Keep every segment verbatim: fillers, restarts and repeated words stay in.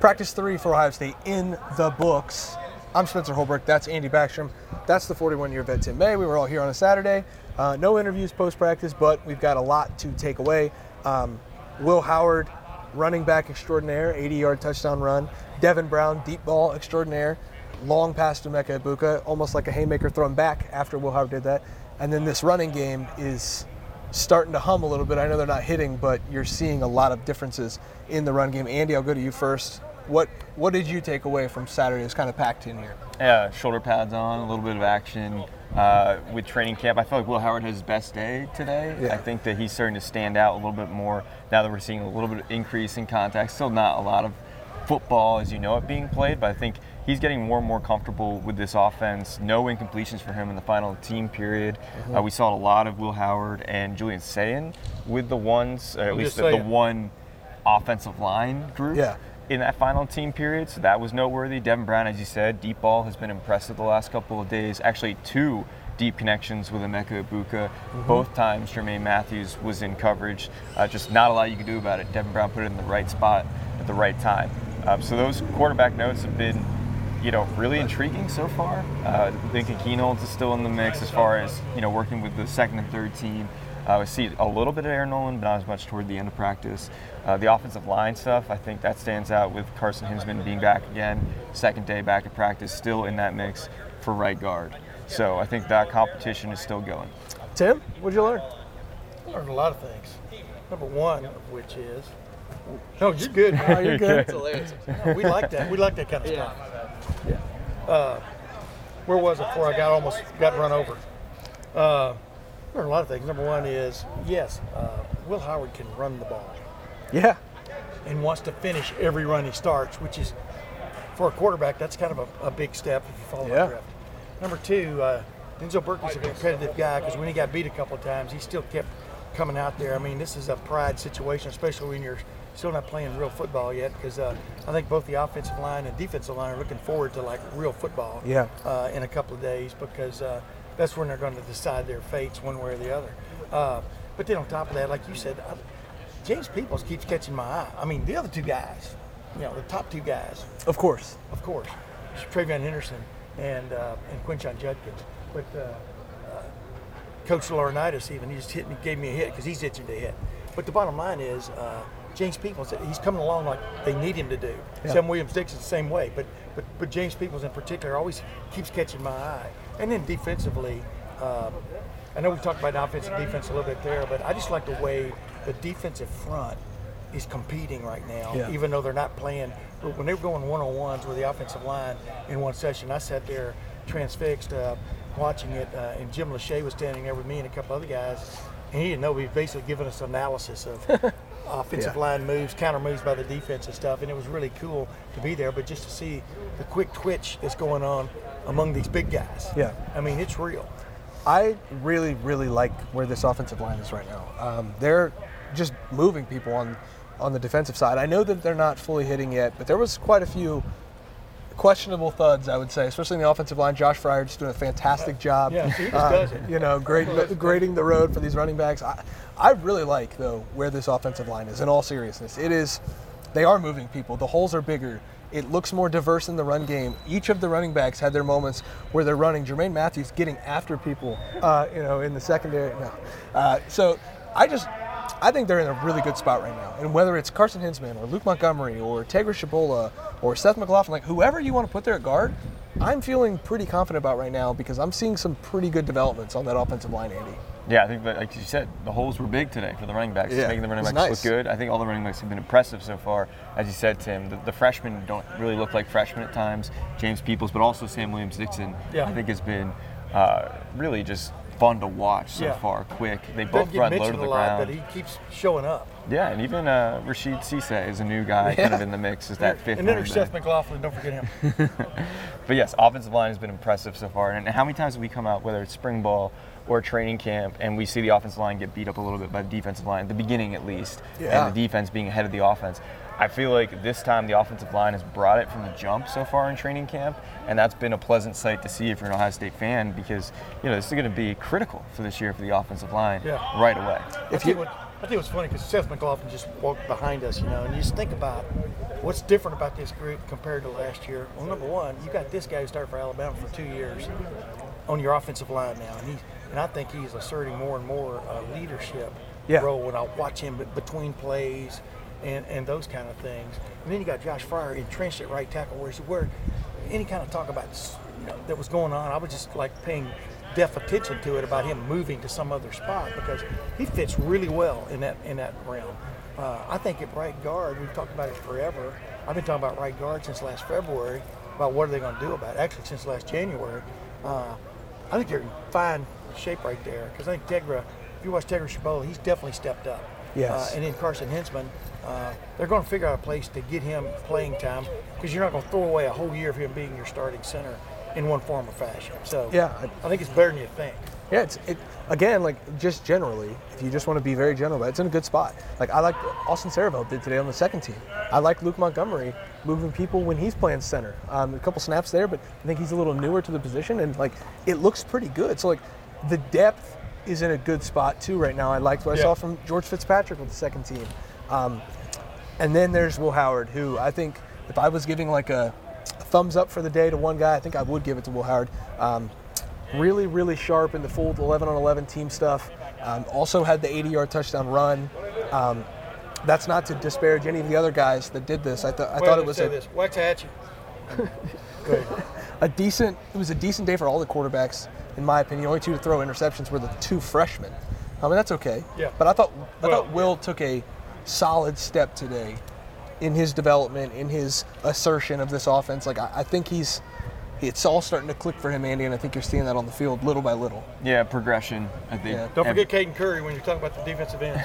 Practice three for Ohio State in the books. I'm Spencer Holbrook. That's Andy Backstrom. That's the forty-one-year vet Tim May. We were all here on a Saturday. Uh, no interviews post-practice, but we've got a lot to take away. Um, Will Howard, running back extraordinaire, eighty-yard touchdown run. Devin Brown, deep ball extraordinaire. Long pass to Emeka Egbuka, almost like a haymaker thrown back after Will Howard did that. And then this running game is starting to hum a little bit. I know they're not hitting, but you're seeing a lot of differences in the run game. Andy, I'll go to you first. What what did you take away from Saturday? It's kind of packed in here. Yeah, shoulder pads on, a little bit of action. Uh, with training camp, I feel like Will Howard has his best day today. Yeah. I think that he's starting to stand out a little bit more now that we're seeing a little bit of increase in contact. Still not a lot of football as you know it being played, but I think he's getting more and more comfortable with this offense. No incompletions for him in the final team period. Mm-hmm. Uh, we saw a lot of Will Howard and Julian Sayin with the ones, uh, at least the, the one offensive line group. Yeah. In that final team period, so that was noteworthy. Devin Brown, as you said, deep ball has been impressive the last couple of days. Actually, two deep connections with Emeka Egbuka. Mm-hmm. Both times Jermaine Matthews was in coverage. Uh, just not a lot you could do about it. Devin Brown put it in the right spot at the right time. Um, so those quarterback notes have been, you know, really intriguing so far. Uh, Lincoln Keenholz is still in the mix as far as, you know, working with the second and third team. Uh, we see a little bit of Aaron Nolan, but not as much toward the end of practice. Uh, the offensive line stuff, I think that stands out with Carson Hinsman being back again, second day back at practice, still in that mix for right guard. So I think that competition is still going. Tim, what'd you learn? I learned a lot of things. Number one of which is, no, you're good. No, you're good. It's hilarious. No, we like that. We like that kind of Yeah. stuff. Yeah. Uh, where was it before I got almost got run over? Uh, learned a lot of things. Number one is, yes, uh, Will Howard can run the ball Yeah. and wants to finish every run he starts, which is, for a quarterback, that's kind of a, a big step if you follow Yeah. the drift. Number two, uh, Denzel Berkeley's a competitive guy because when he got beat a couple of times, he still kept coming out there. I mean, this is a pride situation, especially when you're still not playing real football yet, because uh, I think both the offensive line and defensive line are looking forward to like real football Yeah. uh, in a couple of days, because uh, that's when they're going to decide their fates one way or the other. Uh, but then on top of that, like you said, uh, James Peoples keeps catching my eye. I mean, the other two guys, you know, the top two guys, Of course. of course, Travion Henderson and uh, and Quinshon Judkins. But uh, uh, Coach Laurinaitis even, he just hit me, gave me a hit because he's itching to hit. But the bottom line is, uh, James Peoples, he's coming along like they need him to do. Yeah. Sam Williams-Dixon's the same way, but, but but James Peoples in particular always keeps catching my eye. And then defensively, uh, I know we talked about offense and defense a little bit there, but I just like the way the defensive front is competing right now, Yeah. even though they're not playing. But when they were going one-on-ones with the offensive line in one session, I sat there transfixed uh, watching it, uh, and Jim Lachey was standing there with me and a couple other guys, and he didn't know. He was basically giving us analysis of offensive Yeah. line moves, counter moves by the defense and stuff, and it was really cool to be there. But just to see the quick twitch that's going on among these big guys, Yeah. I mean, it's real. I really, really like where this offensive line is right now. Um, they're just moving people on on the defensive side. I know that they're not fully hitting yet, but there was quite a few questionable thuds, I would say, especially in the offensive line. Josh Fryer just doing a fantastic job. Yeah, he just uh, does it. You know, great, grading the road for these running backs. I, I really like, though, where this offensive line is, in all seriousness. It is, they are moving people. The holes are bigger. It looks more diverse in the run game. Each of the running backs had their moments where they're running. Jermaine Matthews getting after people, uh, you know, in the secondary. No. Uh, so I just, I think they're in a really good spot right now. And whether it's Carson Hinsman or Luke Montgomery or Tegra Shabola or Seth McLaughlin, like whoever you want to put there at guard, I'm feeling pretty confident about right now because I'm seeing some pretty good developments on that offensive line, Andy. Yeah, I think that, like you said, the holes were big today for the running backs. Yeah, It's making the running it was backs nice. look good. I think all the running backs have been impressive so far. As you said, Tim, the, the freshmen don't really look like freshmen at times. James Peoples, but also Sam Williams-Dixon, Yeah. I think has been uh, really just fun to watch so Yeah. far. Quick, they Doesn't both get run low to mentioned the a lot, ground. but he keeps showing up. Yeah, and even uh, Rashid Cisse is a new guy kind of in the mix as that fifth And then running there's back. Seth McLaughlin, don't forget him. But yes, offensive line has been impressive so far. And how many times have we come out, whether it's spring ball or training camp, and we see the offensive line get beat up a little bit by the defensive line, at the beginning at least, Yeah. and the defense being ahead of the offense. I feel like this time the offensive line has brought it from the jump so far in training camp, and that's been a pleasant sight to see if you're an Ohio State fan, because you know this is going to be critical for this year for the offensive line Yeah. right away. I think, what, I think it was funny because Seth McLaughlin just walked behind us, you know, and you just think about what's different about this group compared to last year? Well, number one, you got this guy who started for Alabama for two years on your offensive line now, and he and I think he's asserting more and more uh, leadership Yeah. role when I watch him be- between plays and, and those kind of things. And then you got Josh Fryer entrenched at right tackle, where, where any kind of talk about you know, that was going on, I was just like paying deaf attention to it about him moving to some other spot because he fits really well in that in that realm. Uh, I think at right guard, we've talked about it forever. I've been talking about right guard since last February about what are they going to do about it. Actually, since last January. Uh, I think they're in fine shape right there because I think Tegra, if you watch Tegra Shabola, he's definitely stepped up. Yes. Uh, and then Carson Hinsman, uh, they're going to figure out a place to get him playing time because you're not going to throw away a whole year of him being your starting center in one form or fashion. So Yeah. I think it's better than you think. Yeah, it's it again like just generally. If you just want to be very general, but it's in a good spot. Like I like Austin Saravelt did today on the second team. I like Luke Montgomery moving people when he's playing center. Um, a couple snaps there, but I think he's a little newer to the position, and like it looks pretty good. So like the depth is in a good spot too right now. I liked what I Yeah. saw from George Fitzpatrick with the second team, um, and then there's Will Howard, who I think if I was giving like a, a thumbs up for the day to one guy, I think I would give it to Will Howard. Um, Really, really sharp in the full eleven on eleven team stuff. Um, also had the eighty-yard touchdown run. Um, that's not to disparage any of the other guys that did this. I, th- I Well, thought it let me was say a, this. Waxahachie. Go ahead. a decent. It was a decent day for all the quarterbacks, in my opinion. The only two to throw interceptions were the two freshmen. I mean, that's okay. Yeah. But I thought I Well, thought Will took a solid step today in his development, in his assertion of this offense. Like I, I think he's. It's all starting to click for him, Andy, and I think you're seeing that on the field little by little. Yeah, progression, I think. Yeah. Don't Every- forget Caden Curry when you're talking about the defensive ends.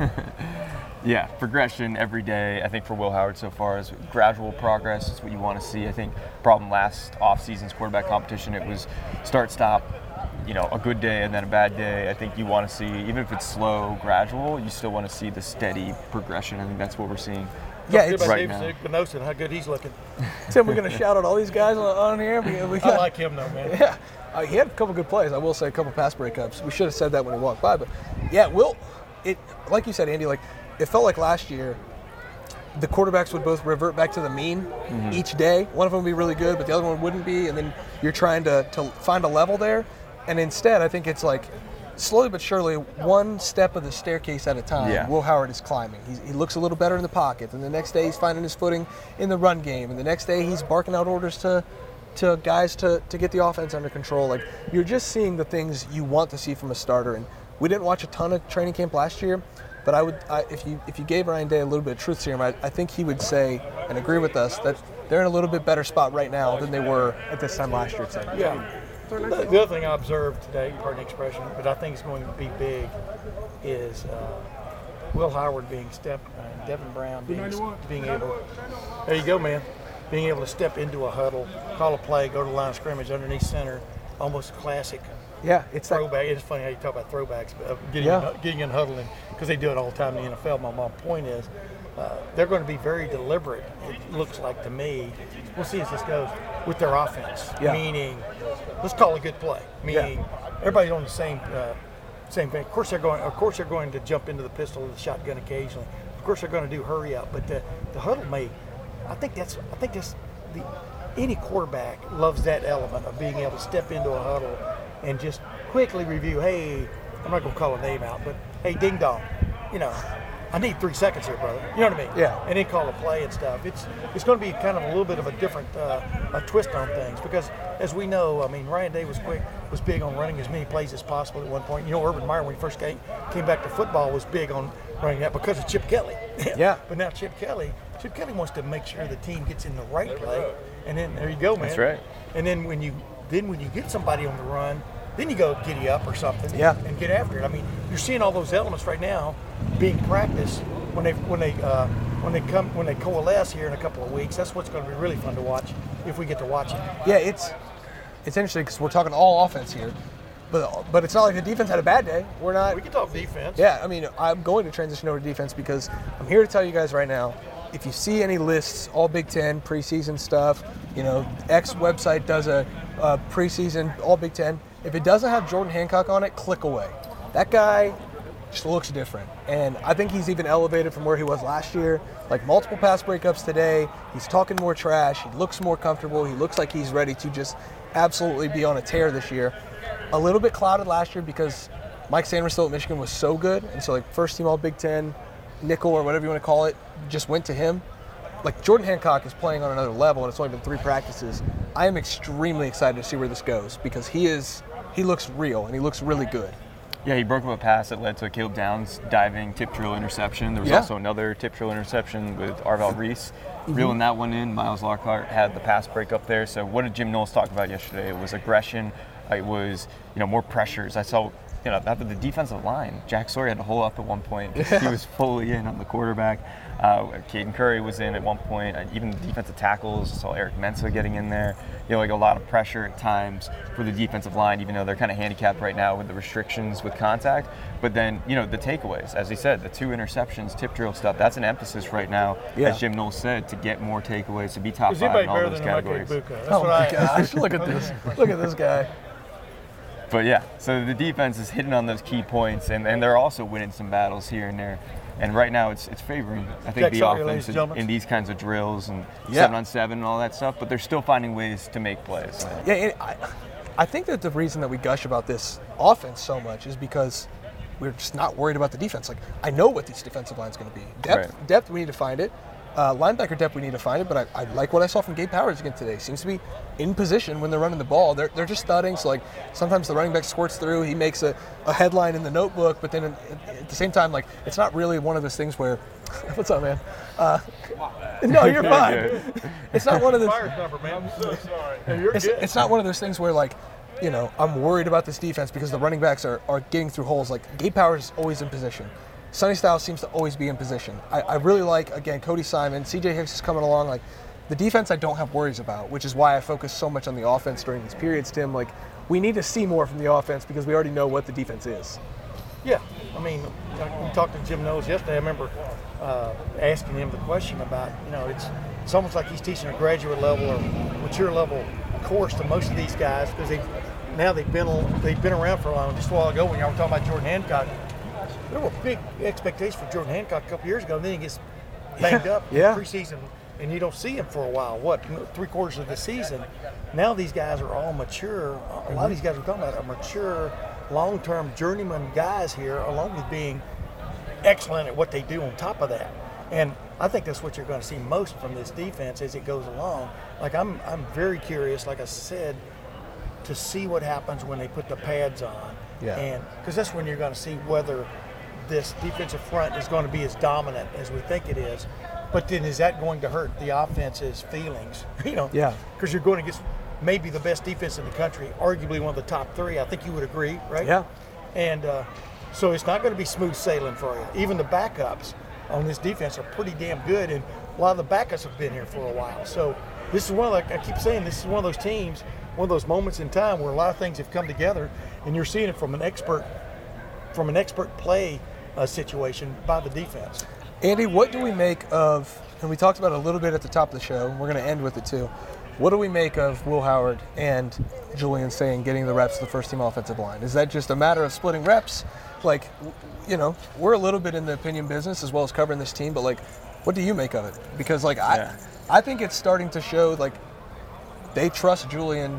Yeah, progression every day. I think for Will Howard so far is gradual progress. Is what you want to see. I think problem last off-season's quarterback competition, it was start-stop, you know, a good day and then a bad day. I think you want to see, even if it's slow, gradual, you still want to see the steady progression. I think that's what we're seeing. Yeah, Don't it's forget right about now. David Benosin, how good he's looking. Tim, we're going to shout out all these guys on, on here. We, we I got, like him though, man. Yeah, uh, he had a couple good plays. I will say a couple pass breakups. We should have said that when he walked by, but yeah, Will. It like you said, Andy. Like it felt like last year, the quarterbacks would both revert back to the mean Mm-hmm. each day. One of them would be really good, but the other one wouldn't be, and then you're trying to to find a level there. And instead, I think it's like slowly but surely, one step of the staircase at a time. Yeah. Will Howard is climbing. He's, he looks a little better in the pocket, and the next day he's finding his footing in the run game, and the next day he's barking out orders to to guys to, to get the offense under control. Like you're just seeing the things you want to see from a starter. And we didn't watch a ton of training camp last year, but I would I, if you if you gave Ryan Day a little bit of truth serum, I, I think he would say and agree with us that they're in a little bit better spot right now than they were at this time last year. Tim. Yeah. The, the other thing I observed today, pardon the expression, but I think it's going to be big, is uh, Will Howard being step, uh, Devin Brown being, being able. There you go, man. Being able to step into a huddle, call a play, go to the line of scrimmage underneath center, almost classic Yeah, it's that. throwback. It's funny how you talk about throwbacks, but uh, getting Yeah. in, getting in huddling because they do it all the time in the N F L. My, my point is, uh, they're going to be very deliberate. It looks like to me. We'll see as this goes with their offense. Yeah. Meaning, let's call it a good play. Meaning, everybody's on the same uh, same thing. Of course, they're going. Of course, they're going to jump into the pistol or the shotgun occasionally. Of course, they're going to do hurry up. But the, the huddle may. I think that's. I think that's the. Any quarterback loves that element of being able to step into a huddle and just quickly review. Hey, I'm not going to call a name out, but hey, ding dong, you know. I need three seconds here, brother. You know what I mean? Yeah. And then call a play and stuff. It's it's going to be kind of a little bit of a different uh, a twist on things because, as we know, I mean, Ryan Day was quick, was big on running as many plays as possible at one point. You know, Urban Meyer, when he first came came back to football, was big on running that because of Chip Kelly. Yeah. But now Chip Kelly, Chip Kelly wants to make sure the team gets in the right play, and then there you go, man. That's right. And then when you then when you get somebody on the run, then you go giddy up or something Yeah. and get after it. I mean, you're seeing all those elements right now being practiced when they when they uh, when they come when they coalesce here in a couple of weeks. That's what's going to be really fun to watch if we get to watch it. Yeah, it's it's interesting because we're talking all offense here, but but it's not like the defense had a bad day. We're not. We can talk defense. Yeah, I mean, I'm going to transition over to defense because I'm here to tell you guys right now, if you see any lists, all Big Ten preseason stuff, you know, X website does a, a preseason all Big Ten. If it doesn't have Jordan Hancock on it, click away. That guy just looks different. And I think he's even elevated from where he was last year. Like multiple pass breakups today. He's talking more trash. He looks more comfortable. He looks like he's ready to just absolutely be on a tear this year. A little bit clouded last year because Mike Sanders still at Michigan was so good. And so like first team all Big Ten, nickel or whatever you want to call it, just went to him. Like Jordan Hancock is playing on another level and it's only been three practices. I am extremely excited to see where this goes because he is, he looks real and he looks really good. Yeah, he broke up a pass that led to a Caleb Downs diving tip drill interception. There was yeah. also another tip drill interception with Arvell Reese mm-hmm. reeling that one in. Miles Lockhart had the pass break up there. So what did Jim Knowles talk about yesterday? It was aggression. It was, you know, more pressures. I saw, you know, that the defensive line. Jack Sawyer had to hold up at one point. Yeah. He was fully in on the quarterback. Uh, Caden Curry was in at one point. Uh, even the defensive tackles, I saw Eric Mensa getting in there. You know, like a lot of pressure at times for the defensive line, even though they're kind of handicapped right now with the restrictions with contact. But then, you know, the takeaways, as he said, the two interceptions, tip drill stuff, that's an emphasis right now, yeah. as Jim Knowles said, to get more takeaways, to be top Is five in all better those than categories. That's oh what my I, gosh, look at this. Look at this guy. But yeah, so the defense is hitting on those key points, and, and they're also winning some battles here and there. And right now, it's it's favoring, I think, Jack the Sawyer, offense ladies and in, in these kinds of drills and Yeah. seven on seven and all that stuff. But they're still finding ways to make plays. Yeah, and I, I think that the reason that we gush about this offense so much is because we're just not worried about the defense. Like, I know what this defensive line is going to be. Depth, Right. depth, we need to find it. Uh, linebacker depth, we need to find it. But I, I like what I saw from Gabe Powers again today. Seems to be in position when they're running the ball. They're, they're just studying. So, like, sometimes the running back squirts through. He makes a, a headline in the notebook. But then in, at the same time, like, it's not really one of those things where, what's up, man? Uh, no, you're fine. It's not one of those. Fire number, man. I'm so sorry. Yeah, you're It's, good. it's not one of those things where, like, you know, I'm worried about this defense because the running backs are, are getting through holes. Like, Gabe Powers is always in position. Sonny Styles seems to always be in position. I, I really like, again, Cody Simon. C J Hicks is coming along. Like, the defense I don't have worries about, which is why I focus so much on the offense during these periods, Tim. Like, we need to see more from the offense because we already know what the defense is. Yeah, I mean, we talked to Jim Knowles yesterday. I remember uh, asking him the question about, you know, it's it's almost like he's teaching a graduate level or mature level course to most of these guys because they now they've been they've been around for a while. Just a while ago when y'all were talking about Jordan Hancock, there were big expectations for Jordan Hancock a couple years ago, and then he gets banged up Yeah. in preseason, and you don't see him for a while. What, three quarters of the season? Now these guys are all mature. A lot of these guys we're talking about are mature, long-term journeyman guys here, along with being excellent at what they do on top of that. And I think that's what you're going to see most from this defense as it goes along. Like I'm, I'm very curious, like I said, to see what happens when they put the pads on. Yeah. And because that's when you're going to see whether this defensive front is going to be as dominant as we think it is. But then is that going to hurt the offense's feelings? You know, Yeah. Because you're going against maybe the best defense in the country, arguably one of the top three. I think you would agree, right? Yeah. And uh, so it's not going to be smooth sailing for you. Even the backups on this defense are pretty damn good, and a lot of the backups have been here for a while. So this is one of the, I keep saying this is one of those teams, one of those moments in time where a lot of things have come together, and you're seeing it from an expert, from an expert play uh, situation by the defense. Andy, what do we make of, and we talked about it a little bit at the top of the show, and we're going to end with it too. What do we make of Will Howard and Julian Sayin getting the reps of the first team offensive line? Is that just a matter of splitting reps? Like, you know, we're a little bit in the opinion business as well as covering this team, but like, what do you make of it? Because like, Yeah. I, I think it's starting to show like they trust Julian,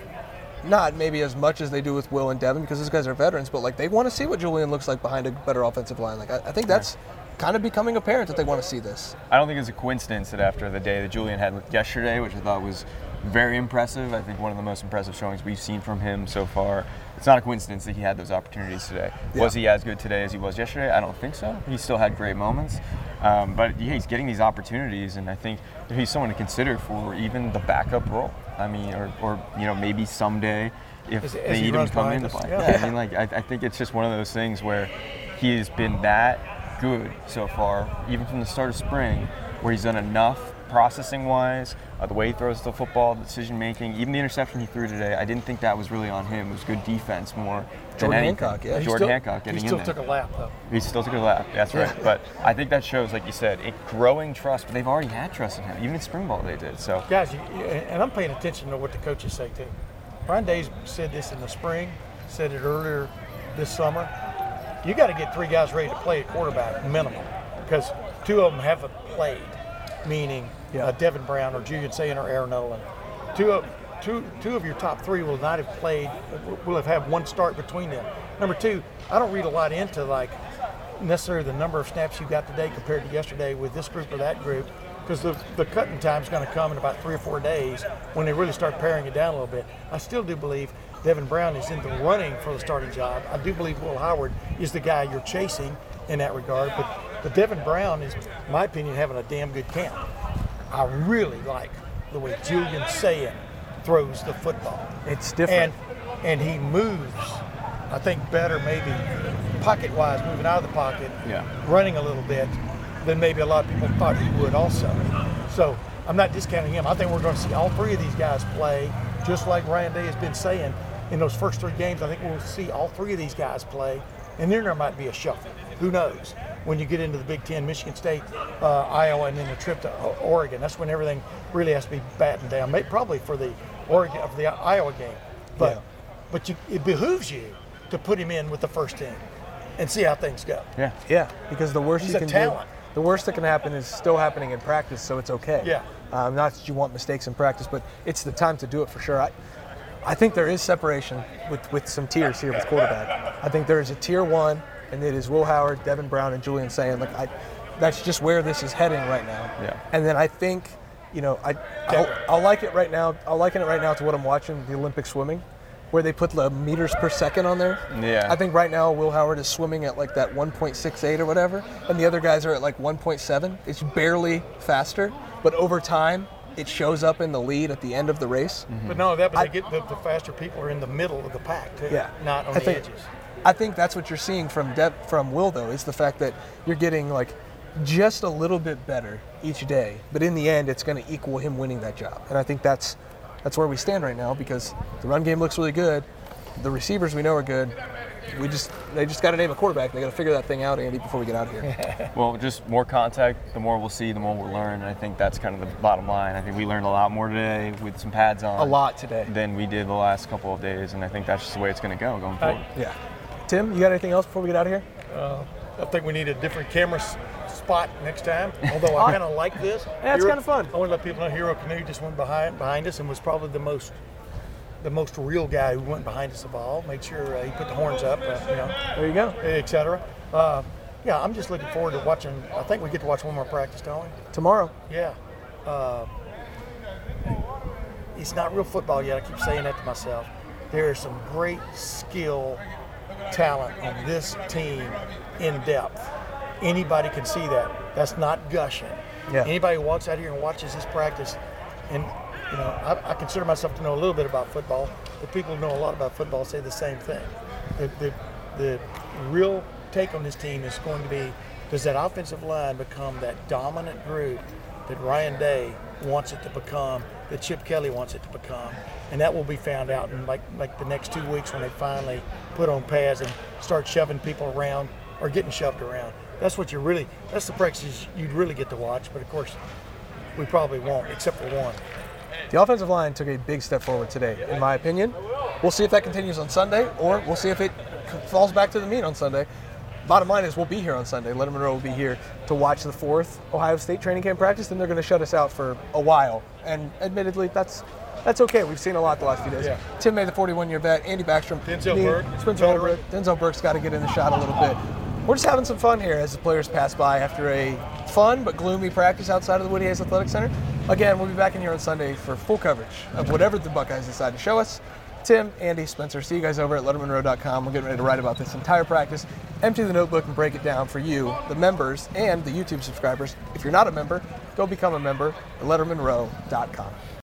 not maybe as much as they do with Will and Devin because those guys are veterans, but like they want to see what Julian looks like behind a better offensive line. Like, I, I think that's kind of becoming apparent that they want to see this. I don't think it's a coincidence that after the day that Julian had yesterday, which I thought was very impressive, I think one of the most impressive showings we've seen from him so far, it's not a coincidence that he had those opportunities today. Yeah. Was he as good today as he was yesterday? I don't think so. He still had great moments. Um, but yeah, he's getting these opportunities, and I think he's someone to consider for even the backup role. I mean, or, or you know, maybe someday if As- they as he need him to runs come in behind to us. play. Yeah. Yeah, I mean, like I, I think it's just one of those things where he has been that good so far, even from the start of spring, where he's done enough processing-wise, uh, the way he throws the football, decision-making, even the interception he threw today, I didn't think that was really on him. It was good defense more than Jordan anything. Hancock, yeah. He Jordan still, Hancock getting he still in there. took a lap though. He still took a lap, that's right. But I think that shows, like you said, a growing trust, but they've already had trust in him. Even in spring ball they did. So Guys, you, and I'm paying attention to what the coaches say too. Brian Days said this in the spring, said it earlier this summer. you got to get three guys ready to play at quarterback minimum, because two of them haven't played, meaning Yeah. uh, Devin Brown or Julian Sayin or Aaron Nolan. Two of two two of your top three will not have played. Will have had one start between them. Number two, I don't read a lot into like necessarily the number of snaps you got today compared to yesterday with this group or that group, because the, the cutting time is going to come in about three or four days when they really start paring it down a little bit. I still do believe Devin Brown is in the running for the starting job. I do believe Will Howard is the guy you're chasing in that regard, but, but Devin Brown is, in my opinion, having a damn good camp. I really like the way Julian Sayin throws the football. It's different. And, and he moves, I think, better maybe pocket-wise, moving out of the pocket, Yeah. running a little bit, than maybe a lot of people thought he would also. So I'm not discounting him. I think we're going to see all three of these guys play, just like Ryan Day has been saying. In those first three games, I think we'll see all three of these guys play, and then there might be a shuffle. Who knows? When you get into the Big Ten, Michigan State, uh, Iowa, and then the trip to O- Oregon, that's when everything really has to be battened down. Maybe probably for the Oregon, for the Iowa game, but Yeah. but you, it behooves you to put him in with the first team and see how things go. Yeah. Yeah, because the worst He's you a can talent. do, the worst that can happen is still happening in practice, so it's okay. Yeah. Um, not that you want mistakes in practice, but it's the time to do it for sure. I, I think there is separation with, with some tiers here with quarterback. I think there is a tier one, and it is Will Howard, Devin Brown, and Julian Sayin. Like I, that's just where this is heading right now. Yeah. And then I think, you know, I I'll, I'll like it right now. I'll liken it right now to what I'm watching, the Olympic swimming, where they put the meters per second on there. Yeah. I think right now Will Howard is swimming at like that one point six eight or whatever, and the other guys are at like one point seven. It's barely faster, but over time, it shows up in the lead at the end of the race. But no, that but I- they get the, the faster people are in the middle of the pack too, Yeah. not on I the think, edges. I think that's what you're seeing from De- from Will, though, is the fact that you're getting like just a little bit better each day, but in the end, it's going to equal him winning that job. And I think that's that's where we stand right now, because the run game looks really good. The receivers we know are good. We just they just got to name a quarterback. They got to figure that thing out, Andy, before we get out of here. Well, just more contact, the more we'll see, the more we'll learn. And I think that's kind of the bottom line. I think we learned a lot more today with some pads on. A lot today. Than we did the last couple of days. And I think that's just the way it's going to go going forward. Yeah. Tim, you got anything else before we get out of here? I think we need a different camera s- spot next time. Although I kind of like this. Yeah, it's Hero- kinda fun. I want to let people know Hero Canoe just went behind behind us and was probably the most the most real guy who went behind us of all. Made sure uh, he put the horns up, uh, you know, There you go. et cetera. Uh, yeah, I'm just looking forward to watching. I think we get to watch one more practice, don't we? Tomorrow. Yeah. Uh, it's not real football yet. I keep saying that to myself. There is some great skill, talent on this team in depth. Anybody can see that. That's not gushing. Yeah. Anybody who walks out here and watches this practice, and you know, I, I consider myself to know a little bit about football. The people who know a lot about football say the same thing. The, the, the real take on this team is going to be, does that offensive line become that dominant group that Ryan Day wants it to become, that Chip Kelly wants it to become? And that will be found out in like like the next two weeks when they finally put on pads and start shoving people around or getting shoved around. That's what you're really, that's the practices you'd really get to watch. But of course, we probably won't, except for one. The offensive line took a big step forward today, in my opinion. We'll see if that continues on Sunday, or we'll see if it falls back to the mean on Sunday. Bottom line is we'll be here on Sunday. Letterman Monroe will be here to watch the fourth Ohio State training camp practice, and they're going to shut us out for a while. And admittedly, that's that's okay. We've seen a lot the last few days. Yeah. Tim May, the forty-one-year vet, Andy Backstrom, Denzel me, Burke, Spencer veteran. Holbrook. Denzel Burke's got to get in the shot a little bit. We're just having some fun here as the players pass by after a fun but gloomy practice outside of the Woody Hayes Athletic Center. Again, we'll be back in here on Sunday for full coverage of whatever the Buckeyes decide to show us. Tim, Andy, Spencer, see you guys over at letterman monroe dot com. We're getting ready to write about this entire practice, empty the notebook, and break it down for you, the members, and the YouTube subscribers. If you're not a member, go become a member at letterman monroe dot com.